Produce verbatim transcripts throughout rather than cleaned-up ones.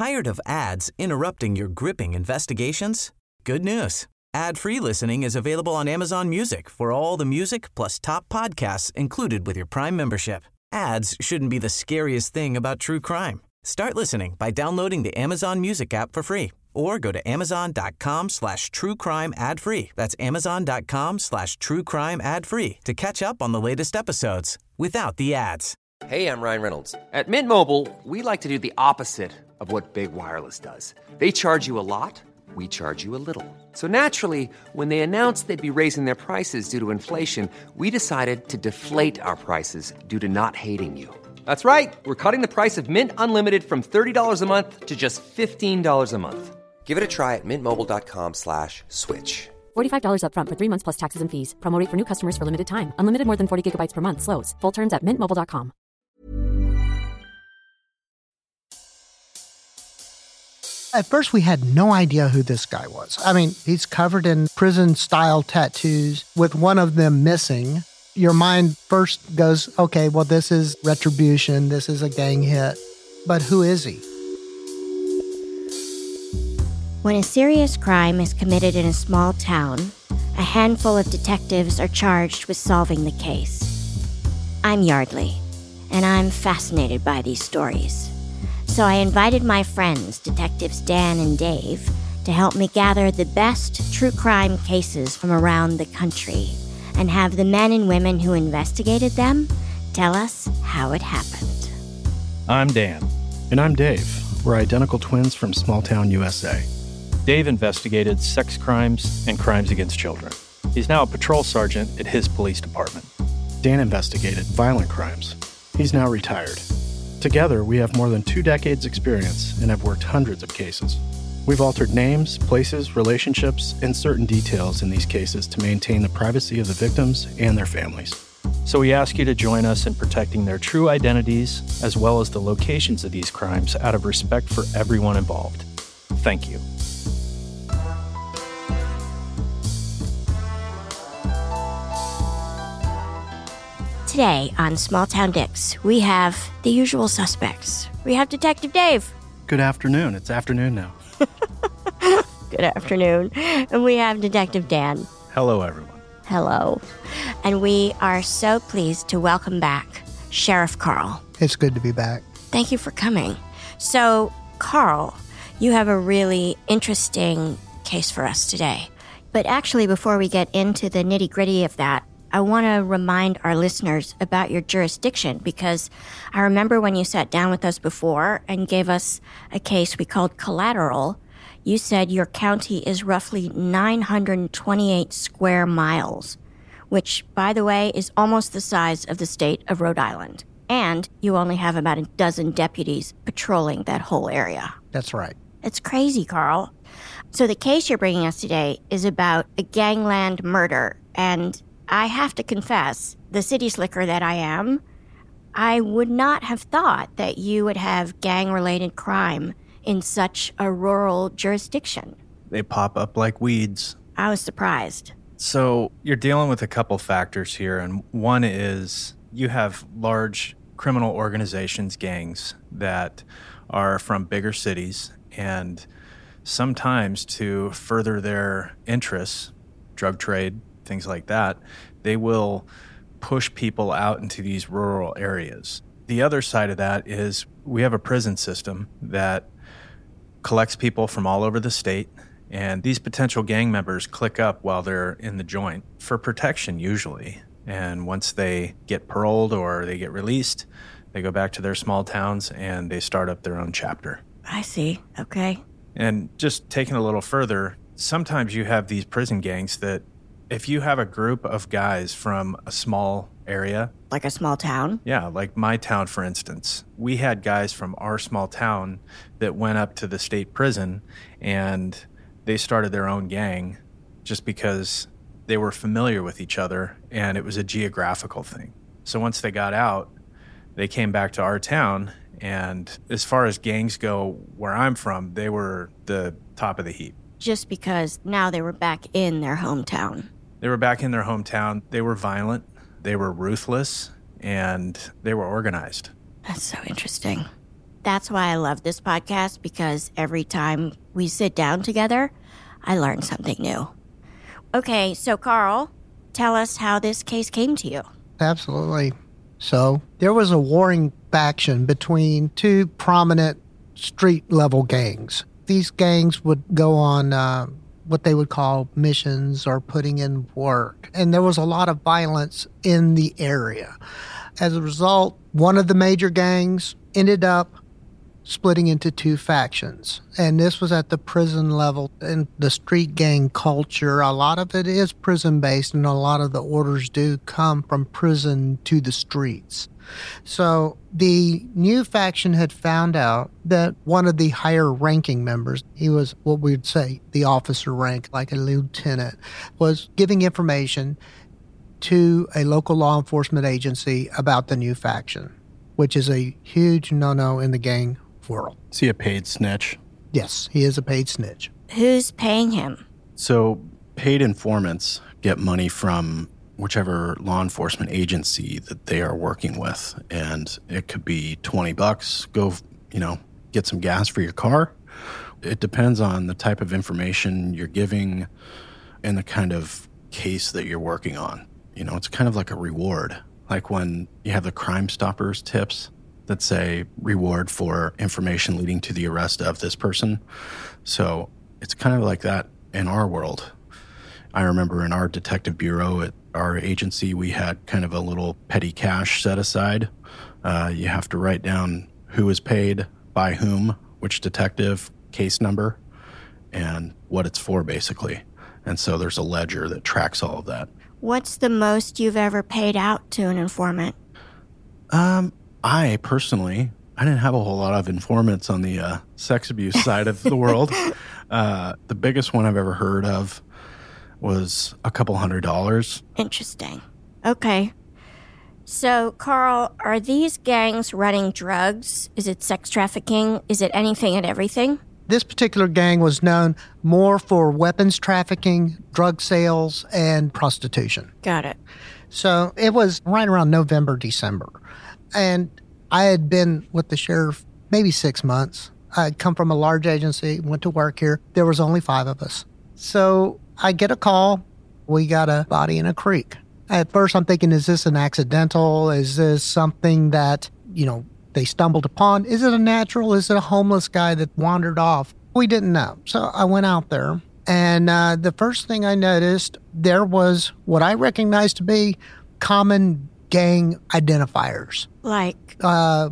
Tired of ads interrupting your gripping investigations? Good news. Ad-free listening is available on Amazon Music for all the music plus top podcasts included with your Prime membership. Ads shouldn't be the scariest thing about true crime. Start listening by downloading the Amazon Music app for free or go to amazon.com slash true crime ad free. That's amazon.com slash true crime ad free to catch up on the latest episodes without the ads. Hey, I'm Ryan Reynolds. At Mint Mobile, we like to do the opposite of what Big Wireless does. They charge you a lot. We charge you a little. So naturally, when they announced they'd be raising their prices due to inflation, we decided to deflate our prices due to not hating you. That's right. We're cutting the price of Mint Unlimited from thirty dollars a month to just fifteen dollars a month. Give it a try at mintmobile.com slash switch. forty-five dollars up front for three months plus taxes and fees. Promo rate for new customers for limited time. Unlimited more than forty gigabytes per month. Slows full terms at mint mobile dot com. At first, we had no idea who this guy was. I mean, he's covered in prison-style tattoos with one of them missing. Your mind first goes, okay, well, this is retribution. This is a gang hit. But who is he? When a serious crime is committed in a small town, a handful of detectives are charged with solving the case. I'm Yardley, and I'm fascinated by these stories. So I invited my friends, Detectives Dan and Dave, to help me gather the best true crime cases from around the country and have the men and women who investigated them tell us how it happened. I'm Dan. And I'm Dave. We're identical twins from small-town U S A. Dave investigated sex crimes and crimes against children. He's now a patrol sergeant at his police department. Dan investigated violent crimes. He's now retired. Together, we have more than two decades' experience and have worked hundreds of cases. We've altered names, places, relationships, and certain details in these cases to maintain the privacy of the victims and their families. So we ask you to join us in protecting their true identities as well as the locations of these crimes out of respect for everyone involved. Thank you. Today on Small Town Dicks, we have the usual suspects. We have Detective Dave. Good afternoon. It's afternoon now. Good afternoon. And we have Detective Dan. Hello, everyone. Hello. And we are so pleased to welcome back Sheriff Carl. It's good to be back. Thank you for coming. So, Carl, you have a really interesting case for us today. But actually, before we get into the nitty-gritty of that, I want to remind our listeners about your jurisdiction, because I remember when you sat down with us before and gave us a case we called Collateral, you said your county is roughly nine hundred twenty-eight square miles, which, by the way, is almost the size of the state of Rhode Island. And you only have about a dozen deputies patrolling that whole area. That's right. It's crazy, Carl. So the case you're bringing us today is about a gangland murder, and I have to confess, the city slicker that I am, I would not have thought that you would have gang-related crime in such a rural jurisdiction. They pop up like weeds. I was surprised. So you're dealing with a couple factors here, and one is you have large criminal organizations, gangs, that are from bigger cities, and sometimes to further their interests, drug trade, things like that, they will push people out into these rural areas. The other side of that is we have a prison system that collects people from all over the state, and these potential gang members click up while they're in the joint for protection usually. And once they get paroled or they get released, they go back to their small towns and they start up their own chapter. I see. Okay. And just taking a little further, sometimes you have these prison gangs that if you have a group of guys from a small area. Like a small town? Yeah, like my town, for instance. We had guys from our small town that went up to the state prison and they started their own gang just because they were familiar with each other and it was a geographical thing. So once they got out, they came back to our town, and as far as gangs go where I'm from, they were the top of the heap. Just because now they were back in their hometown. They were back in their hometown. They were violent, they were ruthless, and they were organized. That's so interesting. That's why I love this podcast, because every time we sit down together, I learn something new. Okay, so Carl, tell us how this case came to you. Absolutely. So there was a warring faction between two prominent street-level gangs. These gangs would go on uh, what they would call missions or putting in work. And there was a lot of violence in the area. As a result, one of the major gangs ended up splitting into two factions. And this was at the prison level. And the street gang culture, a lot of it is prison-based, and a lot of the orders do come from prison to the streets. So the new faction had found out that one of the higher-ranking members, he was what we would say the officer rank, like a lieutenant, was giving information to a local law enforcement agency about the new faction, which is a huge no-no in the gang world. Is he a paid snitch? Yes, he is a paid snitch. Who's paying him? So paid informants get money from whichever law enforcement agency that they are working with. And it could be twenty bucks, go, you know, get some gas for your car. It depends on the type of information you're giving and the kind of case that you're working on. You know, it's kind of like a reward. Like when you have the Crime Stoppers tips that say reward for information leading to the arrest of this person. So it's kind of like that in our world. I remember in our detective bureau at our agency, we had kind of a little petty cash set aside. Uh, you have to write down who is paid, by whom, which detective, case number, and what it's for, basically. And so there's a ledger that tracks all of that. What's the most you've ever paid out to an informant? Um, I personally, I didn't have a whole lot of informants on the uh, sex abuse side of the world. Uh, the biggest one I've ever heard of was a couple hundred dollars. Interesting. Okay. So, Carl, are these gangs running drugs? Is it sex trafficking? Is it anything and everything? This particular gang was known more for weapons trafficking, drug sales, and prostitution. Got it. So it was right around November, December. And I had been with the sheriff maybe six months. I had come from a large agency, went to work here. There was only five of us. So I get a call. We got a body in a creek. At first, I'm thinking, is this an accidental? Is this something that, you know, they stumbled upon? Is it a natural? Is it a homeless guy that wandered off? We didn't know. So I went out there, and uh, the first thing I noticed, there was what I recognized to be common gang identifiers. Like? Uh,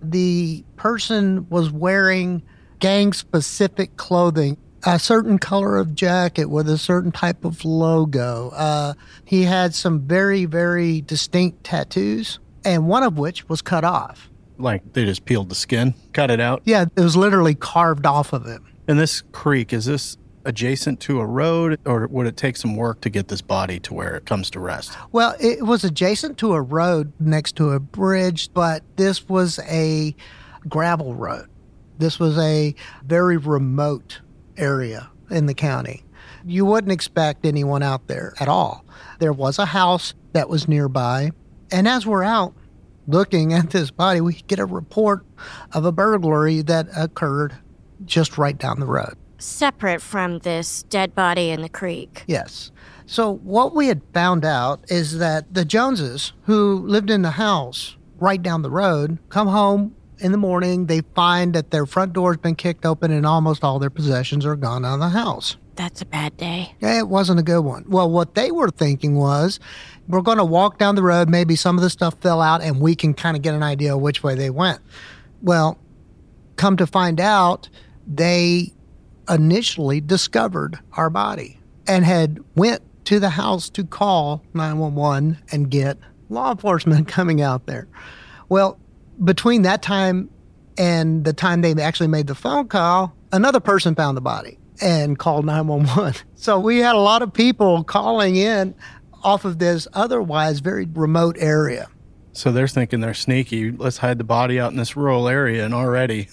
the person was wearing gang-specific clothing, a certain color of jacket with a certain type of logo. Uh, he had some very, very distinct tattoos, and one of which was cut off. Like they just peeled the skin, cut it out? Yeah, it was literally carved off of him. And this creek, is this adjacent to a road, or would it take some work to get this body to where it comes to rest? Well, it was adjacent to a road next to a bridge, but this was a gravel road. This was a very remote area in the county. You wouldn't expect anyone out there at all. There was a house that was nearby, and as we're out looking at this body, we get a report of a burglary that occurred just right down the road. Separate from this dead body in the creek. Yes. So what we had found out is that the Joneses, who lived in the house right down the road, come home in the morning, they find that their front door's been kicked open and almost all their possessions are gone out of the house. That's a bad day. It wasn't a good one. Well, what they were thinking was, we're going to walk down the road, maybe some of the stuff fell out, and we can kind of get an idea of which way they went. Well, come to find out, they initially discovered our body and had went to the house to call nine one one and get law enforcement coming out there. Well, between that time and the time they actually made the phone call, another person found the body and called nine one one. So we had a lot of people calling in off of this otherwise very remote area. So they're thinking they're sneaky. Let's hide the body out in this rural area, and already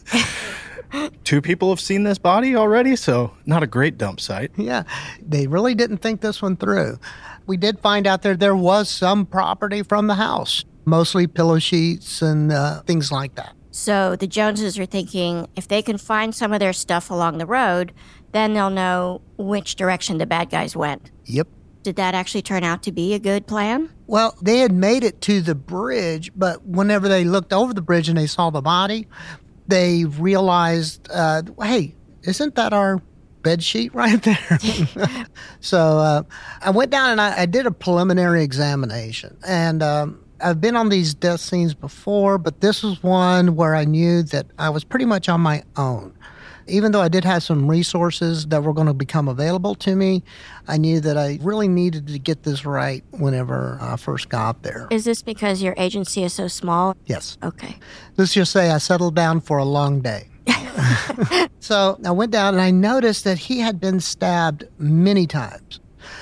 two people have seen this body already, so not a great dump site. Yeah, they really didn't think this one through. We did find out there there was some property from the house, mostly pillow sheets and uh, things like that. So the Joneses are thinking if they can find some of their stuff along the road, then they'll know which direction the bad guys went. Yep. Did that actually turn out to be a good plan? Well, they had made it to the bridge, but whenever they looked over the bridge and they saw the body, they realized, uh, hey, isn't that our bed sheet right there? So uh, I went down and I, I did a preliminary examination. And um, I've been on these death scenes before, but this was one where I knew that I was pretty much on my own. Even though I did have some resources that were going to become available to me, I knew that I really needed to get this right whenever I first got there. Is this because your agency is so small? Yes. Okay. Let's just say I settled down for a long day. So I went down and I noticed that he had been stabbed many times.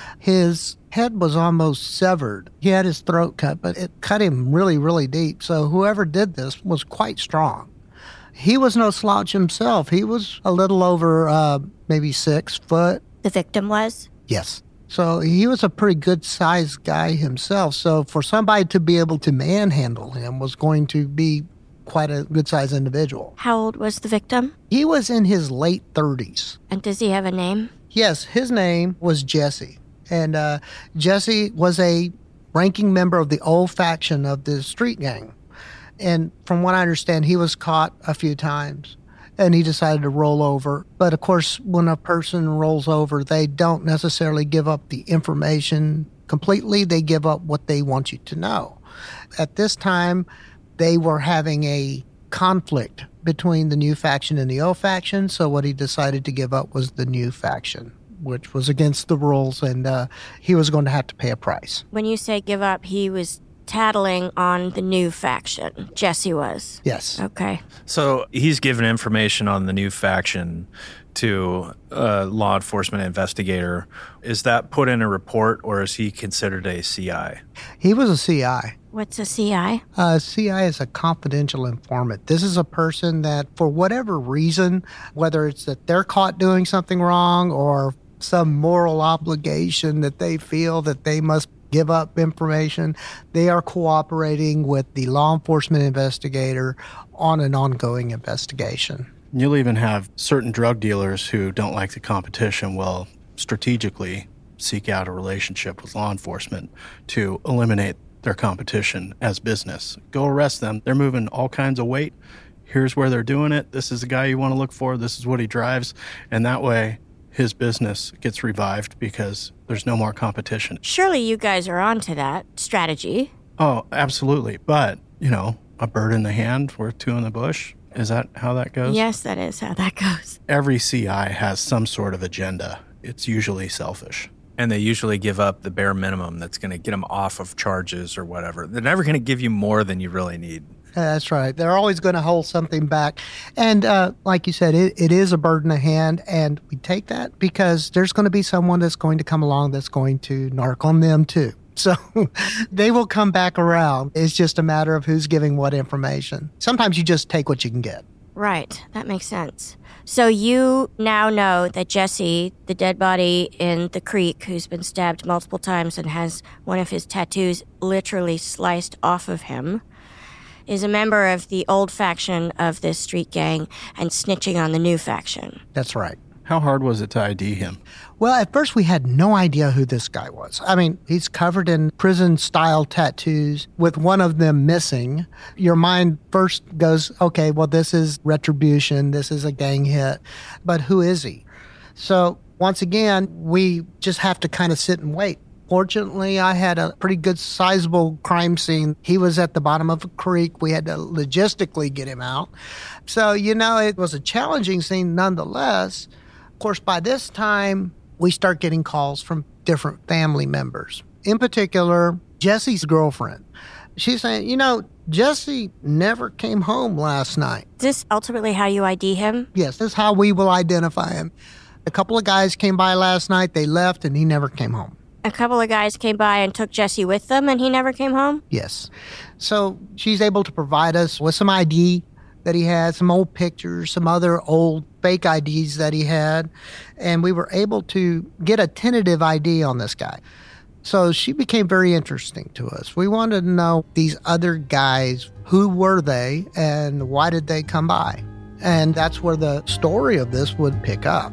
His head was almost severed. He had his throat cut, but it cut him really, really deep. So whoever did this was quite strong. He was no slouch himself. He was a little over uh, maybe six foot. The victim was? Yes. So he was a pretty good-sized guy himself. So for somebody to be able to manhandle him was going to be quite a good-sized individual. How old was the victim? He was in his late thirties. And does he have a name? Yes, his name was Jesse. And uh, Jesse was a ranking member of the old faction of the street gang. And from what I understand, he was caught a few times and he decided to roll over. But of course, when a person rolls over, they don't necessarily give up the information completely. They give up what they want you to know. At this time, they were having a conflict between the new faction and the old faction. So what he decided to give up was the new faction, which was against the rules, and uh, he was going to have to pay a price. When you say give up, he was tattling on the new faction. Jesse was. Yes. Okay. So he's given information on the new faction to a law enforcement investigator. Is that put in a report, or is he considered a C I? He was a C I. What's a C I? A C I is a confidential informant. This is a person that, for whatever reason, whether it's that they're caught doing something wrong or some moral obligation that they feel that they must give up information, they are cooperating with the law enforcement investigator on an ongoing investigation. You'll even have certain drug dealers who don't like the competition will strategically seek out a relationship with law enforcement to eliminate their competition as business. Go arrest them. They're moving all kinds of weight. Here's where they're doing it. This is the guy you want to look for. This is what he drives. And that way, his business gets revived because there's no more competition. Surely you guys are onto that strategy. Oh, absolutely. But, you know, a bird in the hand worth two in the bush. Is that how that goes? Yes, that is how that goes. Every C I has some sort of agenda. It's usually selfish. And they usually give up the bare minimum that's going to get them off of charges or whatever. They're never going to give you more than you really need. That's right. They're always going to hold something back. And uh, like you said, it, it is a bird in the hand, and we take that because there's going to be someone that's going to come along that's going to narc on them too. So they will come back around. It's just a matter of who's giving what information. Sometimes you just take what you can get. Right. That makes sense. So you now know that Jesse, the dead body in the creek who's been stabbed multiple times and has one of his tattoos literally sliced off of him, is a member of the old faction of this street gang and snitching on the new faction. That's right. How hard was it to I D him? Well, at first we had no idea who this guy was. I mean, he's covered in prison-style tattoos with one of them missing. Your mind first goes, okay, well, this is retribution. This is a gang hit. But who is he? So once again, we just have to kind of sit and wait. Fortunately, I had a pretty good sizable crime scene. He was at the bottom of a creek. We had to logistically get him out. So, you know, it was a challenging scene nonetheless. Of course, by this time, we start getting calls from different family members. In particular, Jesse's girlfriend. She's saying, you know, Jesse never came home last night. Is this ultimately how you I D him? Yes, this is how we will identify him. A couple of guys came by last night. They left, and he never came home. A couple of guys came by and took Jesse with them, and he never came home? Yes. So she's able to provide us with some I D that he had, some old pictures, some other old fake I Ds that he had, and we were able to get a tentative I D on this guy. So she became very interesting to us. We wanted to know these other guys, who were they and why did they come by? And that's where the story of this would pick up.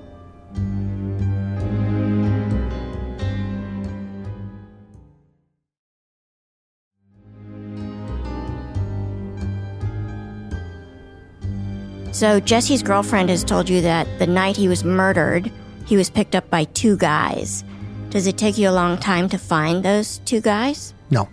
So Jesse's girlfriend has told you that the night he was murdered, he was picked up by two guys. Does it take you a long time to find those two guys? No.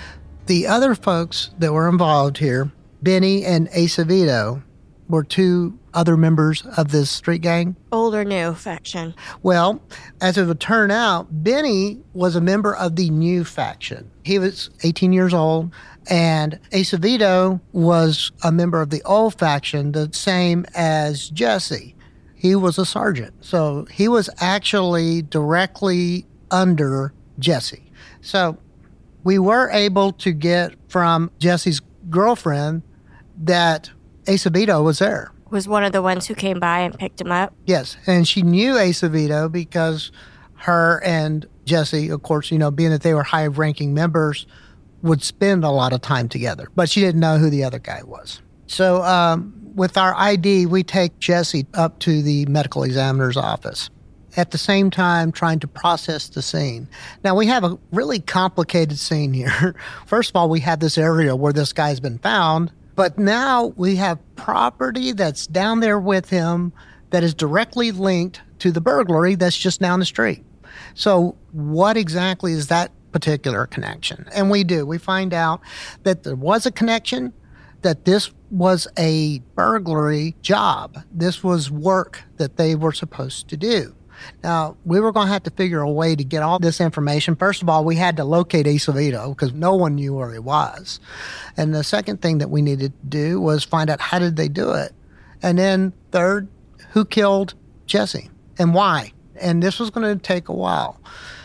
The other folks that were involved here, Benny and Acevedo, were two other members of this street gang. Old or new faction? Well, as it would turn out, Benny was a member of the new faction. He was eighteen years old, and Acevedo was a member of the old faction, the same as Jesse. He was a sergeant, so he was actually directly under Jesse. So we were able to get from Jesse's girlfriend that Acevedo was there. Was one of the ones who came by and picked him up? Yes, and she knew Acevedo because her and Jesse, of course, you know, being that they were high-ranking members, would spend a lot of time together. But she didn't know who the other guy was. So um, with our I D, we take Jesse up to the medical examiner's office, at the same time trying to process the scene. Now, we have a really complicated scene here. First of all, we have this area where this guy's been found, but now we have property that's down there with him that is directly linked to the burglary that's just down the street. So what exactly is that particular connection? And we do. We find out that there was a connection, that this was a burglary job. This was work that they were supposed to do. Now, we were going to have to figure a way to get all this information. First of all, we had to locate Acevedo because no one knew where he was. And the second thing that we needed to do was find out how did they do it. And then third, who killed Jesse and why? And this was going to take a while.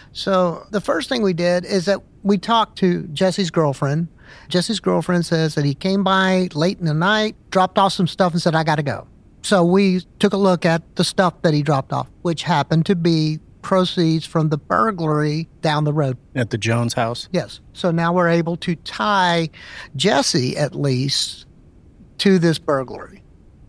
So the first thing we did is that we talked to Jesse's girlfriend. Jesse's girlfriend says that he came by late in the night, dropped off some stuff and said, I got to go. So we took a look at the stuff that he dropped off, which happened to be proceeds from the burglary down the road. At the Jones house? Yes. So now we're able to tie Jesse, at least, to this burglary.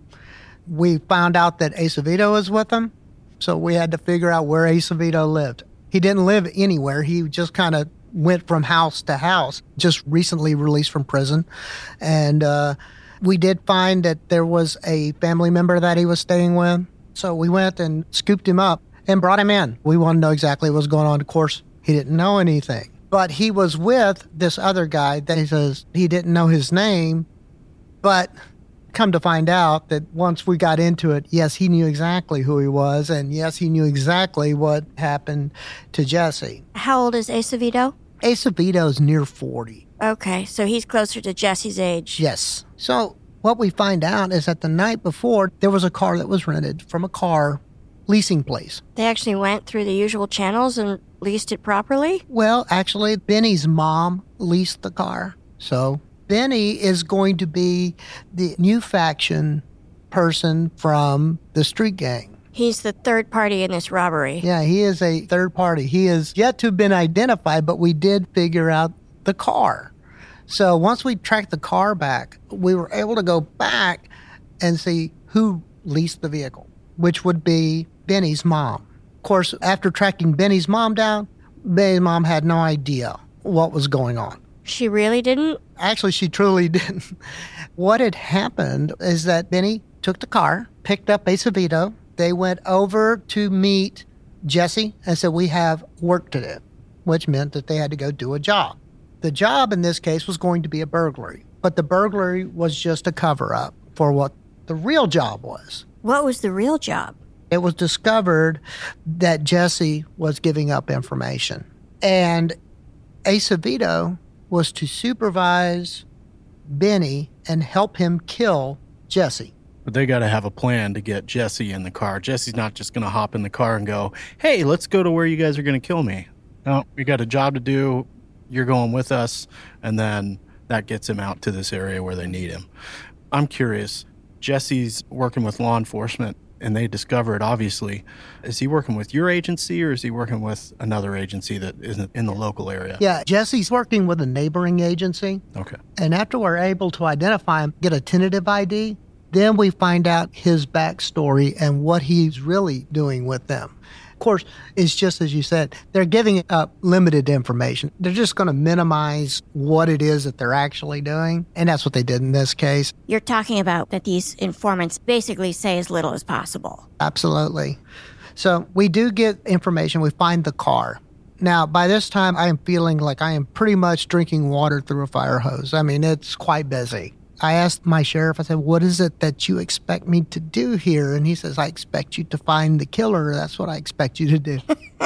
We found out that Acevedo was with him, so we had to figure out where Acevedo lived. He didn't live anywhere. He just kind of went from house to house, just recently released from prison. And uh, we did find that there was a family member that he was staying with. So we went and scooped him up and brought him in. We wanted to know exactly what was going on. Of course, he didn't know anything. But he was with this other guy that he says he didn't know his name. But come to find out that once we got into it, yes, he knew exactly who he was. And yes, he knew exactly what happened to Jesse. How old is Acevedo? Acevedo's near forty. Okay, so he's closer to Jesse's age. Yes. So what we find out is that the night before, there was a car that was rented from a car leasing place. They actually went through the usual channels and leased it properly? Well, actually, Benny's mom leased the car. So Benny is going to be the new faction person from the street gang. He's the third party in this robbery. Yeah, he is a third party. He is yet to have been identified, but we did figure out the car. So once we tracked the car back, we were able to go back and see who leased the vehicle, which would be Benny's mom. Of course, after tracking Benny's mom down, Benny's mom had no idea what was going on. She really didn't? Actually, she truly didn't. What had happened is that Benny took the car, picked up Acevedo. They went over to meet Jesse and said, we have work to do, which meant that they had to go do a job. The job in this case was going to be a burglary, but the burglary was just a cover-up for what the real job was. What was the real job? It was discovered that Jesse was giving up information. And Acevedo was to supervise Benny and help him kill Jesse. But they got to have a plan to get Jesse in the car. Jesse's not just going to hop in the car and go, hey, let's go to where you guys are going to kill me. No, we got a job to do. You're going with us. And then that gets him out to this area where they need him. I'm curious, Jesse's working with law enforcement and they discover it, obviously. Is he working with your agency or is he working with another agency that isn't in the local area? Yeah, Jesse's working with a neighboring agency. Okay. And after we're able to identify him, get a tentative I D, then we find out his backstory and what he's really doing with them. Of course, it's just as you said, they're giving up limited information. They're just going to minimize what it is that they're actually doing, and that's what they did in this case. You're talking about that these informants basically say as little as possible. Absolutely. So we do get information. We find the car. Now, by this time, I am feeling like I am pretty much drinking water through a fire hose. I mean, it's quite busy. I asked my sheriff, I said, what is it that you expect me to do here? And he says, I expect you to find the killer. That's what I expect you to do.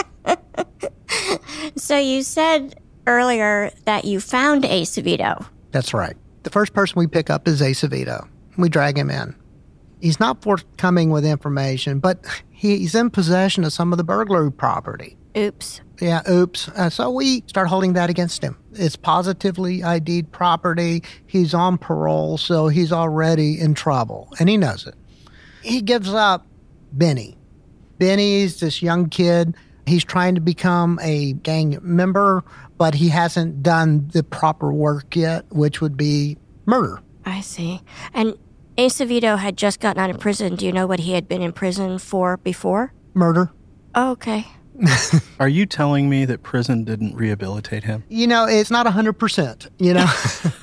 So you said earlier that you found Acevedo. That's right. The first person we pick up is Acevedo. We drag him in. He's not forthcoming with information, but he's in possession of some of the burglary property. Oops. Yeah, oops. Uh, so we start holding that against him. It's positively I D'd property. He's on parole, so he's already in trouble, and he knows it. He gives up Benny. Benny's this young kid. He's trying to become a gang member, but he hasn't done the proper work yet, which would be murder. I see. And Acevedo had just gotten out of prison. Do you know what he had been in prison for before? Murder. Oh, okay. Are you telling me that prison didn't rehabilitate him? You know, it's not one hundred percent, you know.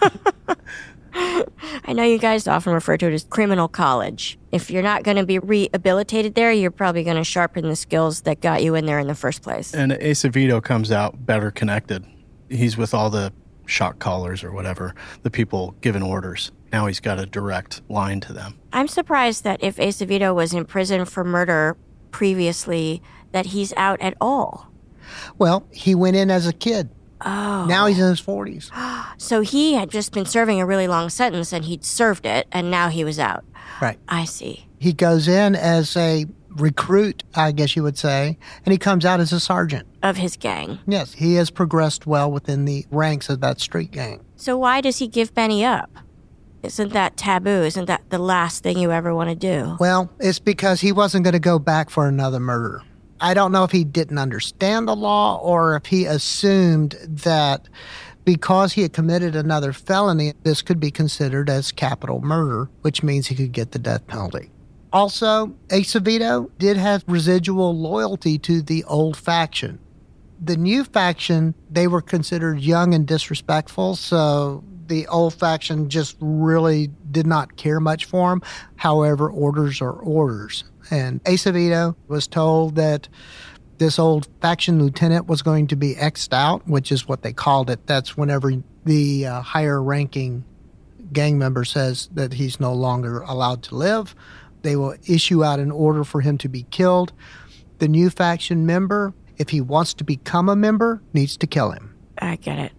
I know you guys often refer to it as criminal college. If you're not going to be rehabilitated there, you're probably going to sharpen the skills that got you in there in the first place. And Acevedo comes out better connected. He's with all the shot callers or whatever, the people giving orders. Now he's got a direct line to them. I'm surprised that if Acevedo was in prison for murder previously, that he's out at all. Well, he went in as a kid. Oh. Now he's in his forties. So he had just been serving a really long sentence and he'd served it and now he was out. Right. I see. He goes in as a recruit, I guess you would say, and he comes out as a sergeant. Of his gang. Yes, he has progressed well within the ranks of that street gang. So why does he give Benny up? Isn't that taboo? Isn't that the last thing you ever want to do? Well, it's because he wasn't going to go back for another murder. I don't know if he didn't understand the law or if he assumed that because he had committed another felony, this could be considered as capital murder, which means he could get the death penalty. Also, Acevedo did have residual loyalty to the old faction. The new faction, they were considered young and disrespectful, so the old faction just really did not care much for him. However, orders are orders. And Acevedo was told that this old faction lieutenant was going to be X'd out, which is what they called it. That's whenever the uh, higher ranking gang member says that he's no longer allowed to live. They will issue out an order for him to be killed. The new faction member, if he wants to become a member, needs to kill him. I get it.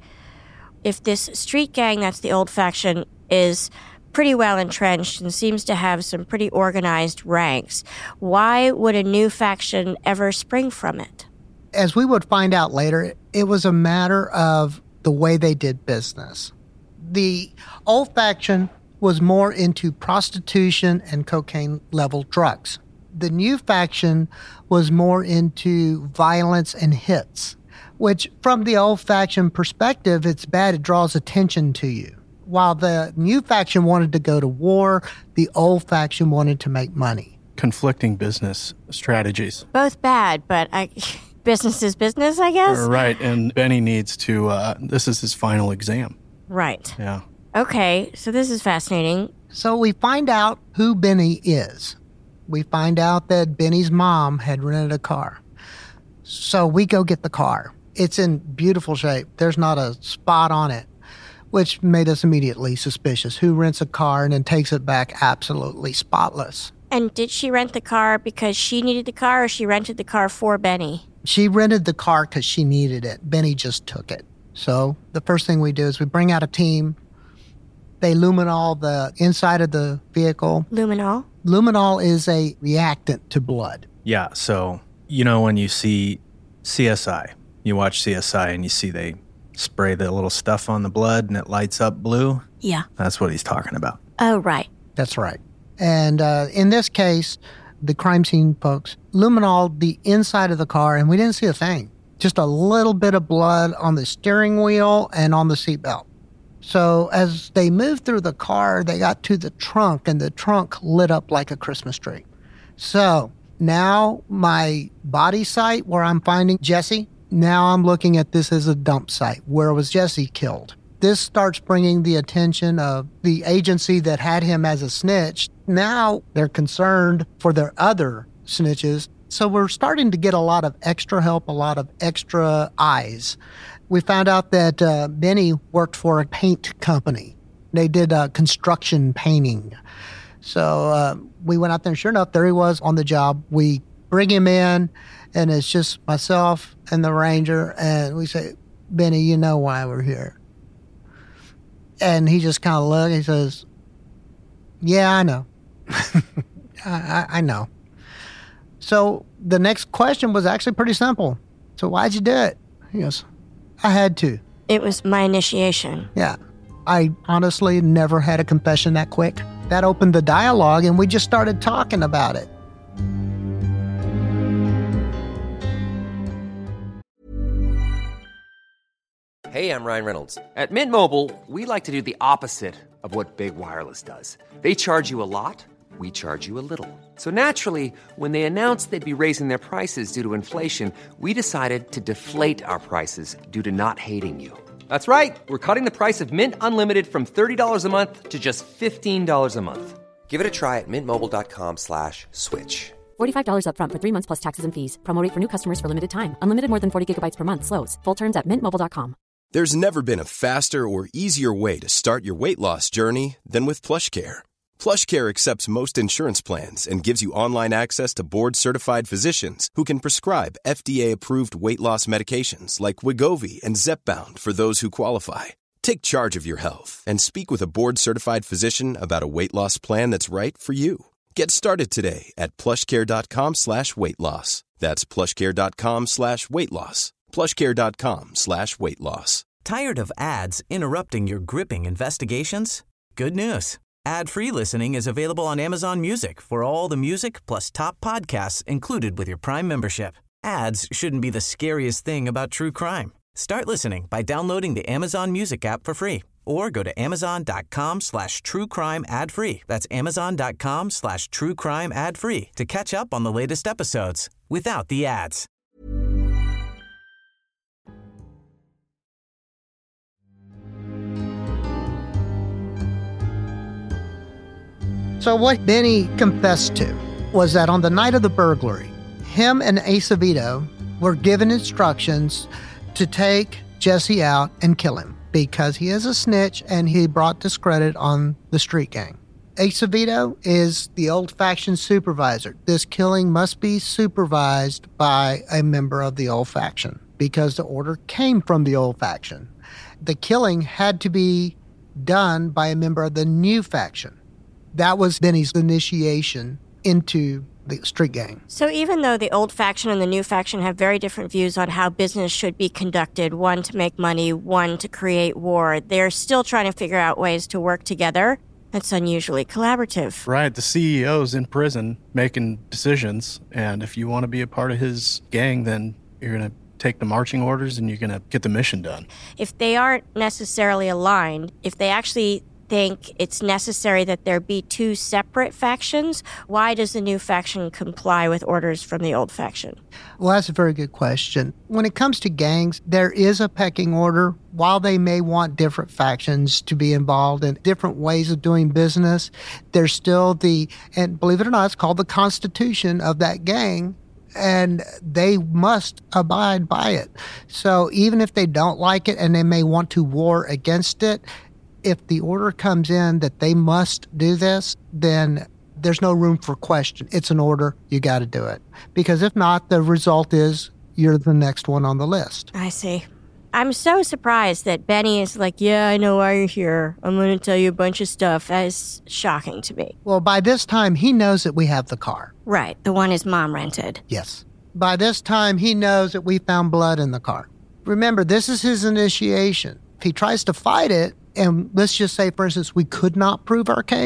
If this street gang, that's the old faction, is pretty well entrenched and seems to have some pretty organized ranks, why would a new faction ever spring from it? As we would find out later, it was a matter of the way they did business. The old faction was more into prostitution and cocaine-level drugs. The new faction was more into violence and hits, which from the old faction perspective, it's bad. It draws attention to you. While the new faction wanted to go to war, the old faction wanted to make money. Conflicting business strategies. Both bad, but I, business is business, I guess? Right, and Benny needs to, uh, this is his final exam. Right. Yeah. Okay, so this is fascinating. So we find out who Benny is. We find out that Benny's mom had rented a car. So we go get the car. It's in beautiful shape. There's not a spot on it, which made us immediately suspicious. Who rents a car and then takes it back absolutely spotless? And did she rent the car because she needed the car or she rented the car for Benny? She rented the car because she needed it. Benny just took it. So the first thing we do is we bring out a team. They luminol the inside of the vehicle. Luminol? Luminol is a reactant to blood. Yeah, so, you know, when you see C S I, you watch C S I and you see they spray the little stuff on the blood and it lights up blue? Yeah. That's what he's talking about. Oh, right. That's right. And uh, in this case, the crime scene folks luminol the inside of the car, and we didn't see a thing. Just a little bit of blood on the steering wheel and on the seatbelt. So as they moved through the car, they got to the trunk, and the trunk lit up like a Christmas tree. So now my body site where I'm finding Jesse, now I'm looking at this as a dump site. Where was Jesse killed? This starts bringing the attention of the agency that had him as a snitch. Now they're concerned for their other snitches. So we're starting to get a lot of extra help, a lot of extra eyes. We found out that uh, Benny worked for a paint company. They did uh, construction painting. So uh, we went out there, and sure enough, there he was on the job. We bring him in, and it's just myself and the ranger, and we say, Benny, you know why we're here. And he just kind of looked, he says, yeah, I know. I, I, I know. So the next question was actually pretty simple. So why'd you do it? He goes, I had to. It was my initiation. Yeah. I honestly never had a confession that quick. That opened the dialogue, and we just started talking about it. Hey, I'm Ryan Reynolds. At Mint Mobile, we like to do the opposite of what Big Wireless does. They charge you a lot, we charge you a little. So naturally, when they announced they'd be raising their prices due to inflation, we decided to deflate our prices due to not hating you. That's right. We're cutting the price of Mint Unlimited from thirty dollars a month to just fifteen dollars a month. Give it a try at mintmobile.com slash switch. forty-five dollars up front for three months plus taxes and fees. Promo rate for new customers for limited time. Unlimited more than forty gigabytes per month. Slows full terms at mint mobile dot com. There's never been a faster or easier way to start your weight loss journey than with PlushCare. PlushCare accepts most insurance plans and gives you online access to board-certified physicians who can prescribe F D A-approved weight loss medications like Wegovy and Zepbound for those who qualify. Take charge of your health and speak with a board-certified physician about a weight loss plan that's right for you. Get started today at plushcare.com slash weight loss. That's plushcare.com slash weight loss. plushcare.com slash weight loss. Tired of ads interrupting your gripping investigations? Good news. Ad-free listening is available on Amazon Music for all the music plus top podcasts included with your Prime membership. Ads shouldn't be the scariest thing about true crime. Start listening by downloading the Amazon Music app for free or go to amazon.com slash true crime ad free. That's amazon.com slash true crime ad free to catch up on the latest episodes without the ads. So what Benny confessed to was that on the night of the burglary, him and Acevedo were given instructions to take Jesse out and kill him because he is a snitch and he brought discredit on the street gang. Acevedo is the old faction supervisor. This killing must be supervised by a member of the old faction because the order came from the old faction. The killing had to be done by a member of the new faction. That was Benny's initiation into the street gang. So even though the old faction and the new faction have very different views on how business should be conducted, one to make money, one to create war, they're still trying to figure out ways to work together. That's unusually collaborative. Right. The C E O's in prison making decisions, and if you want to be a part of his gang, then you're going to take the marching orders and you're going to get the mission done. If they aren't necessarily aligned, if they actually think it's necessary that there be two separate factions, why does the new faction comply with orders from the old faction? Well, that's a very good question. When it comes to gangs, there is a pecking order. While they may want different factions to be involved in different ways of doing business, there's still the, and believe it or not, it's called the constitution of that gang, and they must abide by it. So even if they don't like it and they may want to war against it, if the order comes in that they must do this, then there's no room for question. It's an order. You got to do it. Because if not, the result is you're the next one on the list. I see. I'm so surprised that Benny is like, yeah, I know why you're here. I'm going to tell you a bunch of stuff. That is shocking to me. Well, by this time, he knows that we have the car. Right, the one his mom rented. Yes. By this time, he knows that we found blood in the car. Remember, this is his initiation. If he tries to fight it, and let's just say, for instance, we could not prove our case,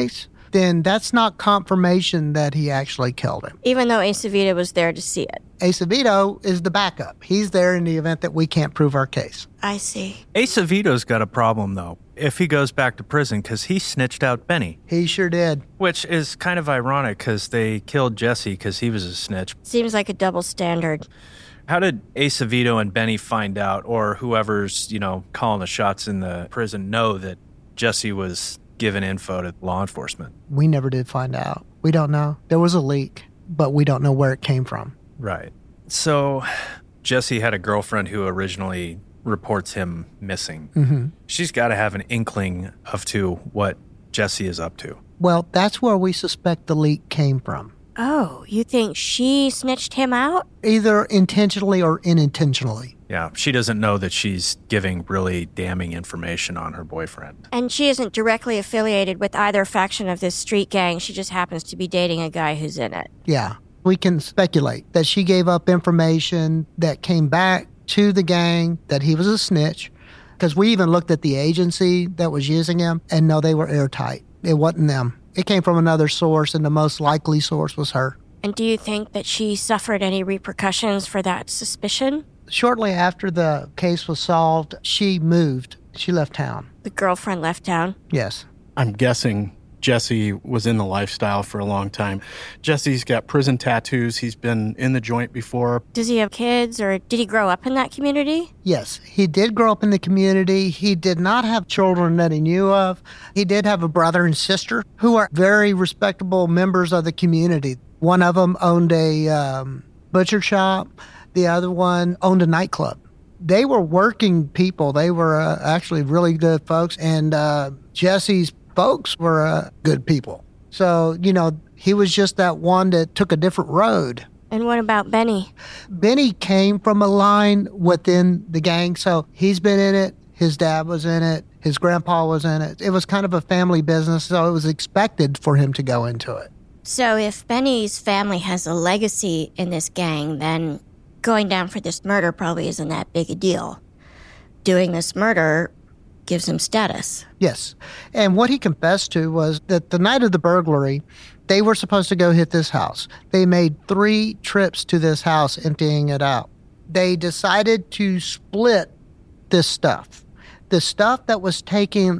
then that's not confirmation that he actually killed him. Even though Acevedo was there to see it. Acevedo is the backup. He's there in the event that we can't prove our case. I see. Acevedo's got a problem, though, if he goes back to prison, because he snitched out Benny. He sure did. Which is kind of ironic, because they killed Jesse because he was a snitch. Seems like a double standard. How did Acevedo and Benny find out, or whoever's, you know, calling the shots in the prison know that Jesse was giving info to law enforcement? We never did find out. We don't know. There was a leak, but we don't know where it came from. Right. So Jesse had a girlfriend who originally reports him missing. Mm-hmm. She's got to have an inkling of to what Jesse is up to. Well, that's where we suspect the leak came from. Oh, you think she snitched him out? Either intentionally or unintentionally. Yeah, she doesn't know that she's giving really damning information on her boyfriend. And she isn't directly affiliated with either faction of this street gang. She just happens to be dating a guy who's in it. Yeah, we can speculate that she gave up information that came back to the gang, that he was a snitch, because we even looked at the agency that was using him, and no, they were airtight. It wasn't them. It came from another source, and the most likely source was her. And do you think that she suffered any repercussions for that suspicion? Shortly after the case was solved, she moved. She left town. The girlfriend left town? Yes. I'm guessing Jesse was in the lifestyle for a long time. Jesse's got prison tattoos. He's been in the joint before. Does he have kids, or did he grow up in that community? Yes, he did grow up in the community. He did not have children that he knew of. He did have a brother and sister who are very respectable members of the community. One of them owned a um, butcher shop. The other one owned a nightclub. They were working people. They were uh, actually really good folks. And uh, Jesse's folks were uh, good people. So, you know, he was just that one that took a different road. And what about Benny? Benny came from a line within the gang. So he's been in it. His dad was in it. His grandpa was in it. It was kind of a family business. So it was expected for him to go into it. So if Benny's family has a legacy in this gang, then going down for this murder probably isn't that big a deal. Doing this murder gives him status. Yes. And what he confessed to was that the night of the burglary, they were supposed to go hit this house. They made three trips to this house, emptying it out. They decided to split this stuff. The stuff that was taken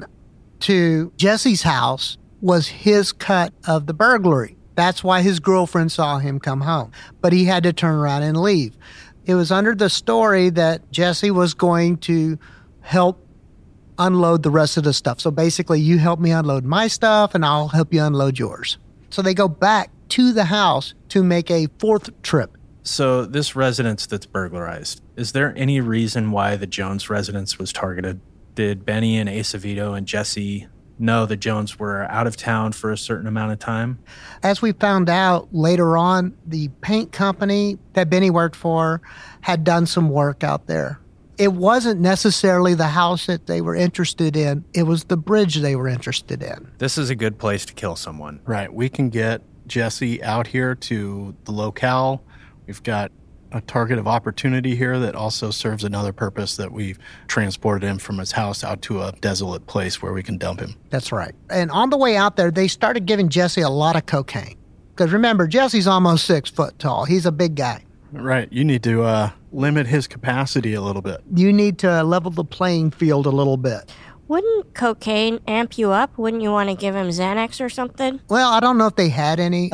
to Jesse's house was his cut of the burglary. That's why his girlfriend saw him come home. But he had to turn around and leave. It was under the story that Jesse was going to help unload the rest of the stuff. So basically, you help me unload my stuff, and I'll help you unload yours. So they go back to the house to make a fourth trip. So this residence that's burglarized, is there any reason why the Jones residence was targeted? Did Benny and Acevedo and Jesse know the Jones were out of town for a certain amount of time? As we found out later on, the paint company that Benny worked for had done some work out there. It wasn't necessarily the house that they were interested in. It was the bridge they were interested in. This is a good place to kill someone. Right. We can get Jesse out here to the locale. We've got a target of opportunity here that also serves another purpose, that we've transported him from his house out to a desolate place where we can dump him. That's right. And on the way out there, they started giving Jesse a lot of cocaine. Because remember, Jesse's almost six foot tall. He's a big guy. Right. You need to uh, limit his capacity a little bit. You need to level the playing field a little bit. Wouldn't cocaine amp you up? Wouldn't you want to give him Xanax or something? Well, I don't know if they had any.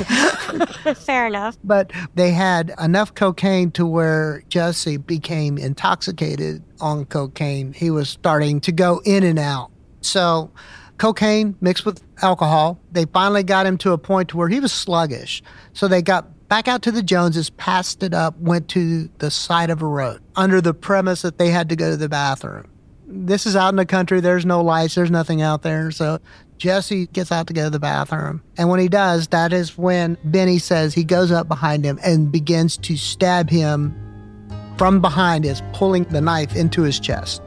Fair enough. But they had enough cocaine to where Jesse became intoxicated on cocaine. He was starting to go in and out. So cocaine mixed with alcohol, they finally got him to a point to where he was sluggish. So they got back out to the Joneses, passed it up, went to the side of a road under the premise that they had to go to the bathroom. This is out in the country. There's no lights. There's nothing out there. So Jesse gets out to go to the bathroom. And when he does, that is when Benny says he goes up behind him and begins to stab him from behind, is pulling the knife into his chest.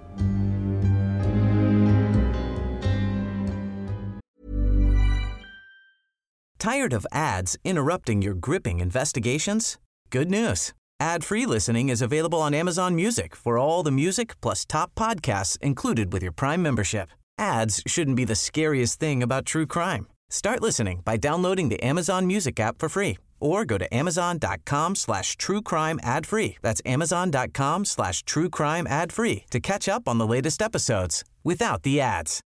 Tired of ads interrupting your gripping investigations? Good news. Ad-free listening is available on Amazon Music for all the music plus top podcasts included with your Prime membership. Ads shouldn't be the scariest thing about true crime. Start listening by downloading the Amazon Music app for free or go to amazon.com slash true crime ad free. That's amazon.com slash true crime ad free to catch up on the latest episodes without the ads.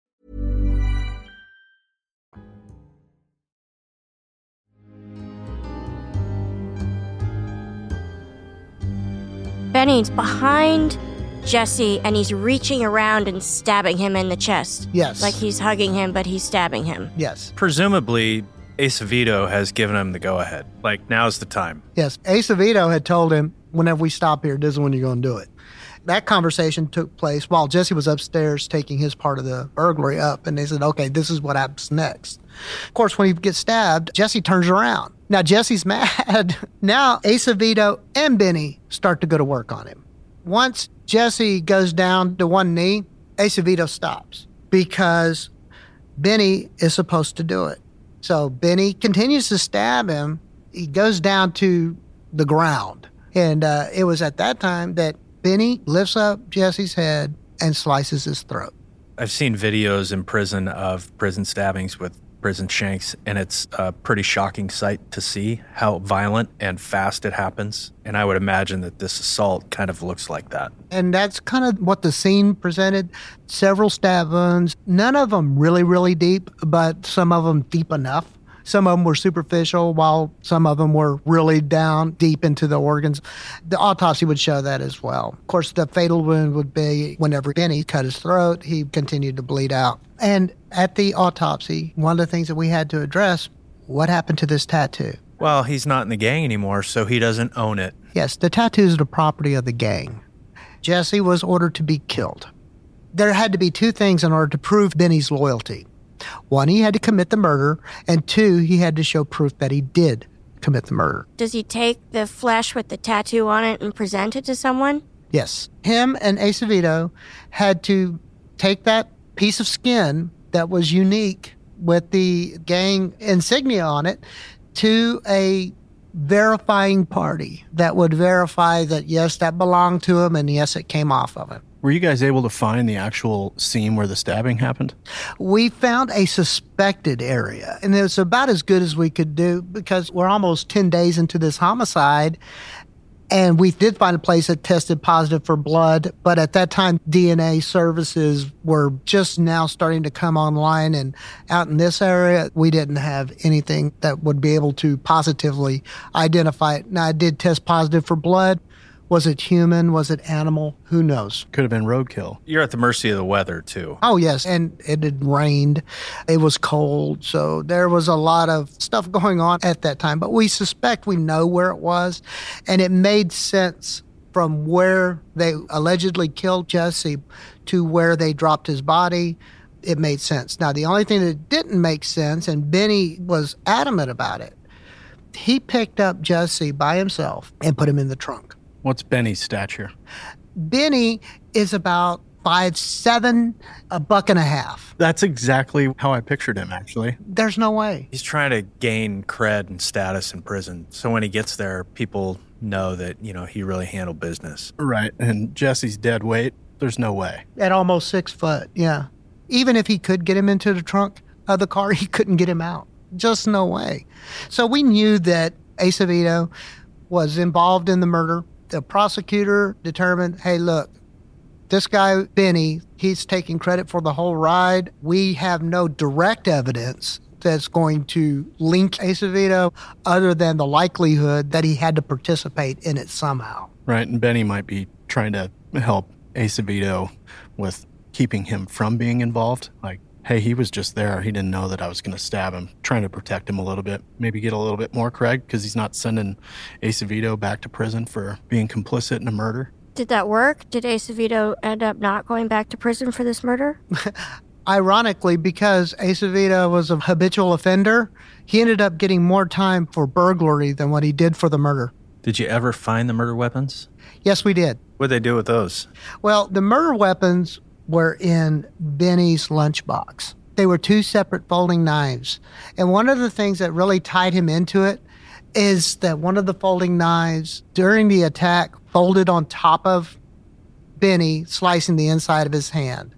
Benny's behind Jesse, and he's reaching around and stabbing him in the chest. Yes. Like he's hugging him, but he's stabbing him. Yes. Presumably, Acevedo has given him the go-ahead. Like, now's the time. Yes. Acevedo had told him, whenever we stop here, this is when you're going to do it. That conversation took place while Jesse was upstairs taking his part of the burglary up, and they said, okay, this is what happens next. Of course, when he gets stabbed, Jesse turns around. Now, Jesse's mad. Now, Acevedo and Benny start to go to work on him. Once Jesse goes down to one knee, Acevedo stops because Benny is supposed to do it. So Benny continues to stab him. He goes down to the ground. And uh, it was at that time that Benny lifts up Jesse's head and slices his throat. I've seen videos in prison of prison stabbings with prison shanks, and it's a pretty shocking sight to see how violent and fast it happens. And I would imagine that this assault kind of looks like that. And that's kind of what the scene presented. Several stab wounds, none of them really, really deep, but some of them deep enough. Some of them were superficial, while some of them were really down deep into the organs. The autopsy would show that as well. Of course, the fatal wound would be whenever Benny cut his throat, he continued to bleed out. And at the autopsy, one of the things that we had to address, what happened to this tattoo? Well, he's not in the gang anymore, so he doesn't own it. Yes, the tattoo is the property of the gang. Jesse was ordered to be killed. There had to be two things in order to prove Benny's loyalty. One, he had to commit the murder, and two, he had to show proof that he did commit the murder. Does he take the flesh with the tattoo on it and present it to someone? Yes. Him and Acevedo had to take that piece of skin that was unique with the gang insignia on it to a verifying party that would verify that, yes, that belonged to him, and yes, it came off of him. Were you guys able to find the actual scene where the stabbing happened? We found a suspected area, and it was about as good as we could do because we're almost ten days into this homicide, and we did find a place that tested positive for blood, but at that time, D N A services were just now starting to come online, and out in this area, we didn't have anything that would be able to positively identify it. Now, I did test positive for blood. Was it human? Was it animal? Who knows? Could have been roadkill. You're at the mercy of the weather, too. Oh, yes. And it had rained. It was cold. So there was a lot of stuff going on at that time. But we suspect we know where it was. And it made sense from where they allegedly killed Jesse to where they dropped his body. It made sense. Now, the only thing that didn't make sense, and Benny was adamant about it, he picked up Jesse by himself and put him in the trunk. What's Benny's stature? Benny is about five seven, a buck and a half. That's exactly how I pictured him, actually. There's no way. He's trying to gain cred and status in prison. So when he gets there, people know that, you know, he really handled business. Right. And Jesse's dead weight, there's no way. At almost six foot, yeah. Even if he could get him into the trunk of the car, he couldn't get him out. Just no way. So we knew that Acevedo was involved in the murder. The prosecutor determined, hey, look, this guy, Benny, he's taking credit for the whole ride. We have no direct evidence that's going to link Acevedo other than the likelihood that he had to participate in it somehow. Right, and Benny might be trying to help Acevedo with keeping him from being involved. Like, hey, he was just there. He didn't know that I was going to stab him, trying to protect him a little bit. Maybe get a little bit more cred because he's not sending Acevedo back to prison for being complicit in a murder. Did that work? Did Acevedo end up not going back to prison for this murder? Ironically, because Acevedo was a habitual offender, he ended up getting more time for burglary than what he did for the murder. Did you ever find the murder weapons? Yes, we did. What'd they do with those? Well, the murder weapons were in Benny's lunchbox. They were two separate folding knives. And one of the things that really tied him into it is that one of the folding knives during the attack folded on top of Benny, slicing the inside of his hand.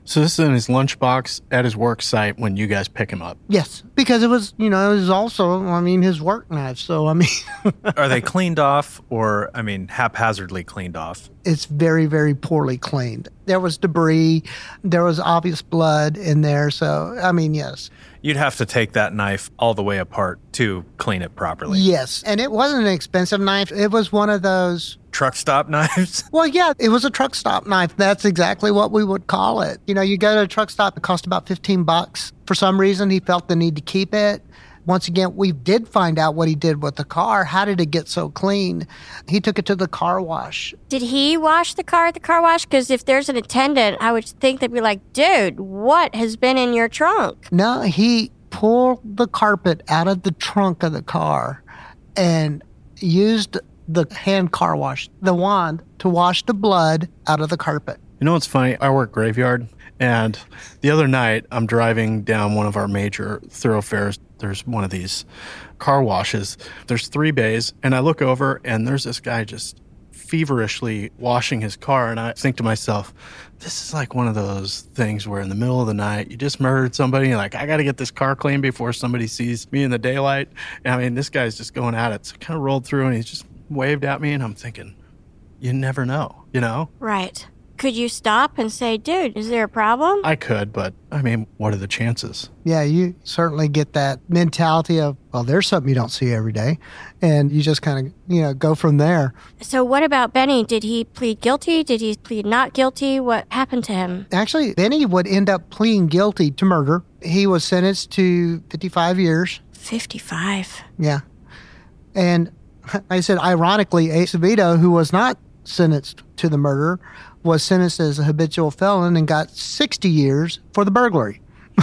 So this is in his lunchbox at his work site when you guys pick him up? Yes, because it was, you know, it was also, I mean, his work knife. So, I mean... Are they cleaned off or, I mean, haphazardly cleaned off? It's very, very poorly cleaned. There was debris. There was obvious blood in there. So, I mean, yes. You'd have to take that knife all the way apart to clean it properly. Yes. And it wasn't an expensive knife. It was one of those... Truck stop knives? Well, yeah, it was a truck stop knife. That's exactly what we would call it. You know, you go to a truck stop, it cost about fifteen bucks. For some reason, he felt the need to keep it. Once again, we did find out what he did with the car. How did it get so clean? He took it to the car wash. Did he wash the car at the car wash? Because if there's an attendant, I would think they'd be like, dude, what has been in your trunk? No, he pulled the carpet out of the trunk of the car and used the hand car wash, the wand, to wash the blood out of the carpet. You know what's funny? I work graveyard, and the other night I'm driving down one of our major thoroughfares. There's one of these car washes. There's three bays, and I look over, and there's this guy just feverishly washing his car, and I think to myself, this is like one of those things where in the middle of the night, you just murdered somebody, and like, I got to get this car clean before somebody sees me in the daylight. And I mean, this guy's just going at it. So I kind of rolled through, and he's just waved at me, and I'm thinking, you never know, you know? Right. Could you stop and say, dude, is there a problem? I could, but I mean, what are the chances? Yeah, you certainly get that mentality of, well, there's something you don't see every day. And you just kind of, you know, go from there. So what about Benny? Did he plead guilty? Did he plead not guilty? What happened to him? Actually, Benny would end up pleading guilty to murder. He was sentenced to fifty-five years. fifty-five? Yeah. And I said, ironically, Acevedo, who was not sentenced to the murder, was sentenced as a habitual felon and got sixty years for the burglary.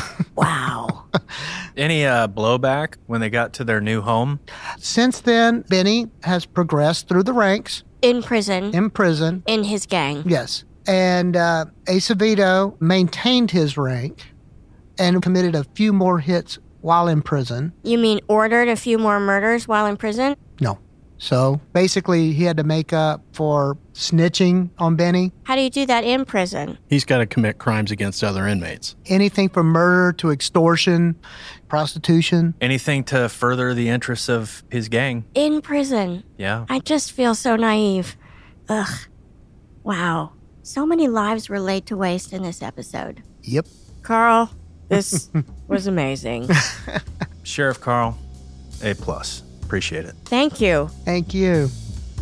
Wow. Any uh, blowback when they got to their new home? Since then, Benny has progressed through the ranks. In prison? In prison. In his gang? Yes. And uh, Acevedo maintained his rank and committed a few more hits while in prison. You mean ordered a few more murders while in prison? No. So basically, he had to make up for snitching on Benny. How do you do that in prison? He's got to commit crimes against other inmates. Anything from murder to extortion, prostitution. Anything to further the interests of his gang. In prison? Yeah. I just feel so naive. Ugh. Wow. So many lives were laid to waste in this episode. Yep. Carl, this was amazing. Sheriff Carl, A plus. Appreciate it. Thank you. Thank you.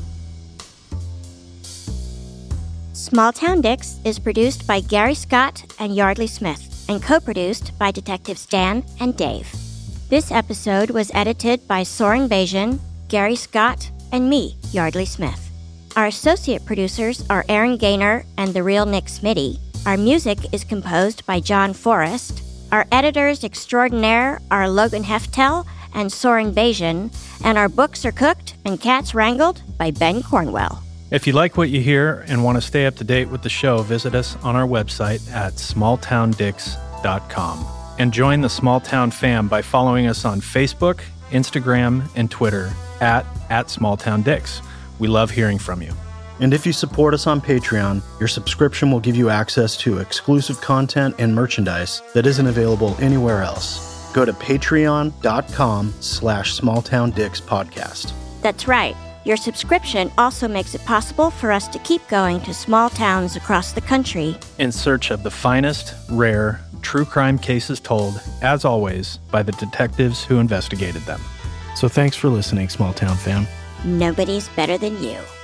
Small Town Dicks is produced by Gary Scott and Yardley Smith and co-produced by Detectives Dan and Dave. This episode was edited by Soren Bajan, Gary Scott, and me, Yardley Smith. Our associate producers are Aaron Gaynor and the real Nick Smitty. Our music is composed by John Forrest. Our editors extraordinaire are Logan Heftel and Soren Bajan, and our books are cooked and cats wrangled by Ben Cornwell. If you like what you hear and want to stay up to date with the show, visit us on our website at small town dicks dot com. And join the Small Town fam by following us on Facebook, Instagram, and Twitter at, at SmallTownDicks. We love hearing from you. And if you support us on Patreon, your subscription will give you access to exclusive content and merchandise that isn't available anywhere else. Go to patreon.com slash smalltowndicks podcast. That's right. Your subscription also makes it possible for us to keep going to small towns across the country in search of the finest, rare, true crime cases told, as always, by the detectives who investigated them. So thanks for listening, Small Town fam. Nobody's better than you.